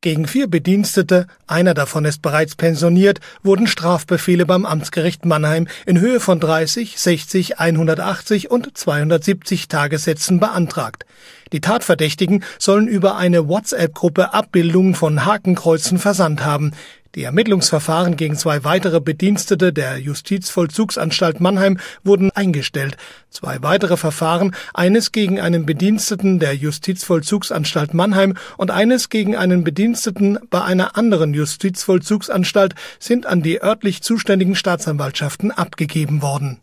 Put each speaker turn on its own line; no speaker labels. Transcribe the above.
Gegen 4 Bedienstete, einer davon ist bereits pensioniert, wurden Strafbefehle beim Amtsgericht Mannheim in Höhe von 30, 60, 180 und 270 Tagessätzen beantragt. Die Tatverdächtigen sollen über eine WhatsApp-Gruppe Abbildungen von Hakenkreuzen versandt haben. Die Ermittlungsverfahren gegen 2 weitere Bedienstete der Justizvollzugsanstalt Mannheim wurden eingestellt. 2 weitere Verfahren, eines gegen einen Bediensteten der Justizvollzugsanstalt Mannheim und eines gegen einen Bediensteten bei einer anderen Justizvollzugsanstalt, sind an die örtlich zuständigen Staatsanwaltschaften abgegeben worden.